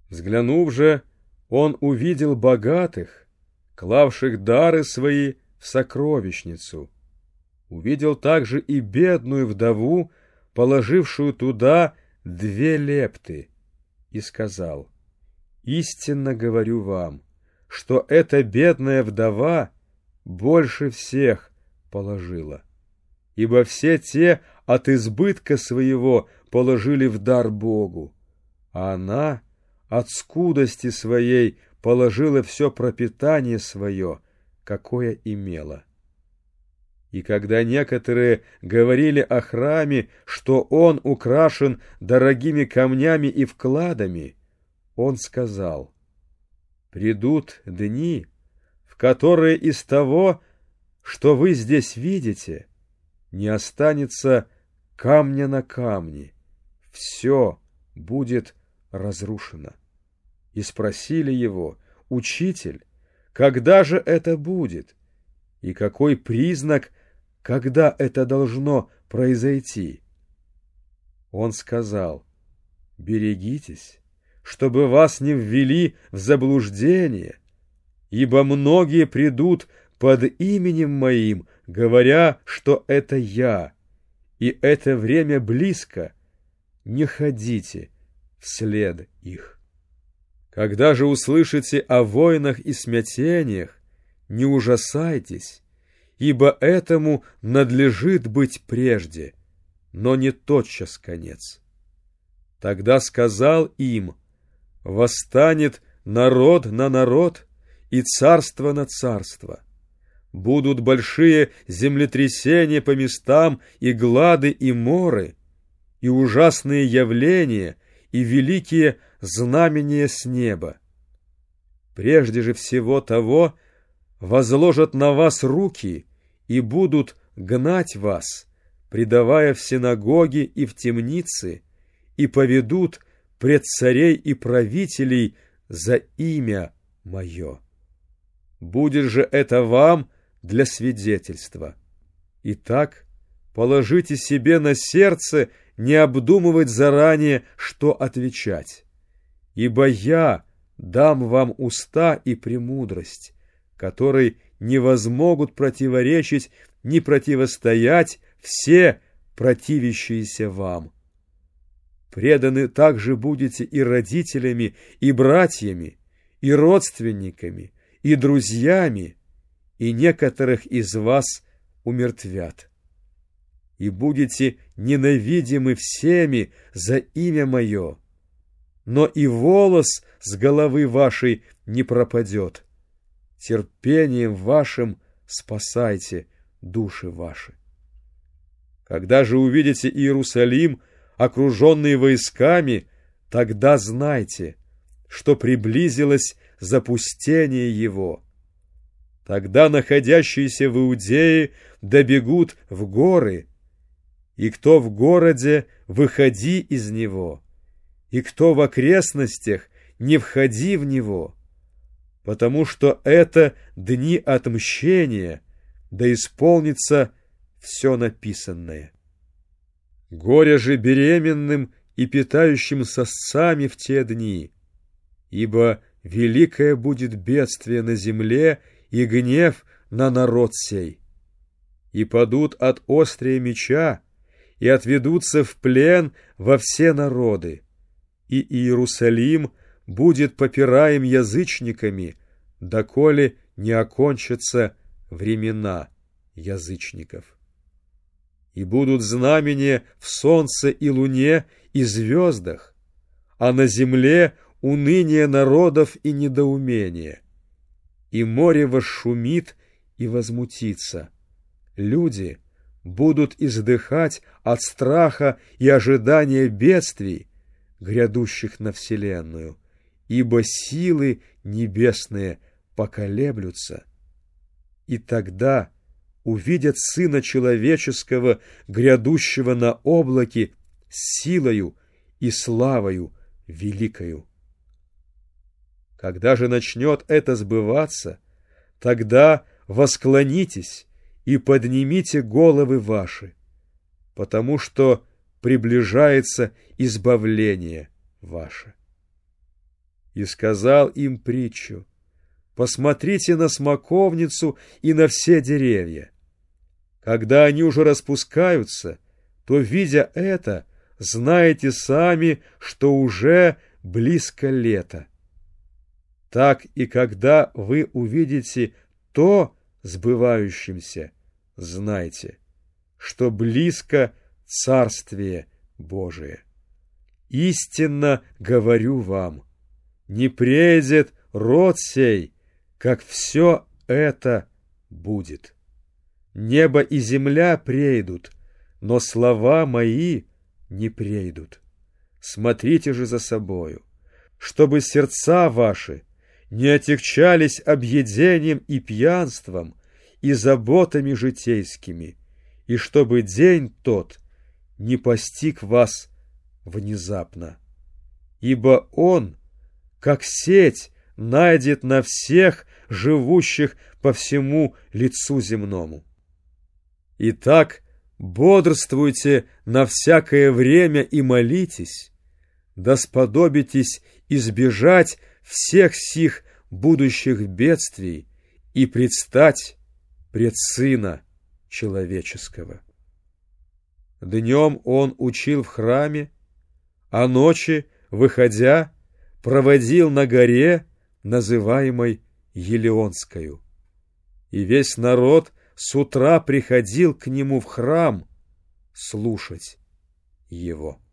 Взглянув же, он увидел богатых, клавших дары свои в сокровищницу. Увидел также и бедную вдову, положившую туда 2 лепты, и сказал: «Истинно говорю вам, что эта бедная вдова больше всех положила, ибо все те от избытка своего положили в дар Богу, а она от скудости своей положила все пропитание свое, какое имела». И когда некоторые говорили о храме, что он украшен дорогими камнями и вкладами, он сказал: «Придут дни, в которые из того, что вы здесь видите, не останется камня на камне, все будет разрушено». И спросили его: «Учитель, когда же это будет? И какой признак, когда это должно произойти?» Он сказал: «Берегитесь, чтобы вас не ввели в заблуждение, ибо многие придут под именем моим, говоря, что это я, и это время близко, не ходите вслед их. Когда же услышите о войнах и смятениях, не ужасайтесь, ибо этому надлежит быть прежде, но не тотчас конец». Тогда сказал им: «Восстанет народ на народ и царство на царство. Будут большие землетрясения по местам, и глады, и моры, и ужасные явления, и великие знамения с неба. Прежде же всего того возложат на вас руки и будут гнать вас, предавая в синагоги и в темницы, и поведут пред царей и правителей за имя мое. Будет же это вам для свидетельства. Итак, положите себе на сердце не обдумывать заранее, что отвечать, ибо я дам вам уста и премудрость, которой не возмогут противоречить ни противостоять все противящиеся вам. Преданы также будете и родителями, и братьями, и родственниками, и друзьями, и некоторых из вас умертвят. И будете ненавидимы всеми за имя мое, но и волос с головы вашей не пропадет. Терпением вашим спасайте души ваши. Когда же увидите Иерусалим, окруженный войсками, тогда знайте, что приблизилось запустение его. Тогда находящиеся в Иудее добегут в горы, и кто в городе, выходи из него, и кто в окрестностях, не входи в него, потому что это дни отмщения, да исполнится все написанное. Горе же беременным и питающим сосцами в те дни, ибо великое будет бедствие на земле и гнев на народ сей. И падут от острия меча, и отведутся в плен во все народы, и Иерусалим будет попираем язычниками, доколе не окончатся времена язычников. И будут знамения в солнце и луне и звездах, а на земле уныние народов и недоумение. И море восшумит и возмутится. Люди будут издыхать от страха и ожидания бедствий, грядущих на вселенную, ибо силы небесные поколеблются. И тогда увидят Сына Человеческого, грядущего на облаке, с силою и славою великою. Когда же начнет это сбываться, тогда восклонитесь и поднимите головы ваши, потому что приближается избавление ваше. и сказал им притчу: посмотрите на смоковницу и на все деревья. Когда они уже распускаются, то, видя это, знаете сами, что уже близко лето. Так и когда вы увидите то сбывающимся, знайте, что близко Царствие Божие. Истинно говорю вам, не предет род сей, как все это будет. Небо и земля прейдут, но слова мои не прейдут. Смотрите же за собою, чтобы сердца ваши не отягчались объедением и пьянством и заботами житейскими, и чтобы день тот не постиг вас внезапно. Ибо он, как сеть, найдет на всех живущих по всему лицу земному. Итак, бодрствуйте на всякое время и молитесь, да сподобитесь избежать всех сих будущих бедствий и предстать пред Сына Человеческого. Днем он учил в храме, а ночи, выходя, проводил на горе, называемой Елеонскою. И весь народ с утра приходил к нему в храм слушать его.